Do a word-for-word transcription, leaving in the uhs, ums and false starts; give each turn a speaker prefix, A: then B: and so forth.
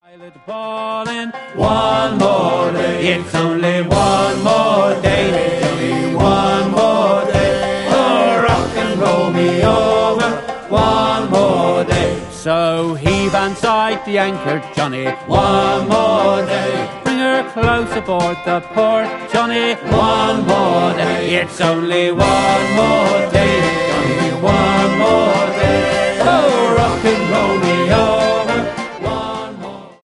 A: Ballin', one more day, it's only one more day, it's only one more day, oh rock and roll me over, one more day. So heave and sight the anchor, Johnny, one more day, bring her close aboard the port, Johnny, one more day, it's only one more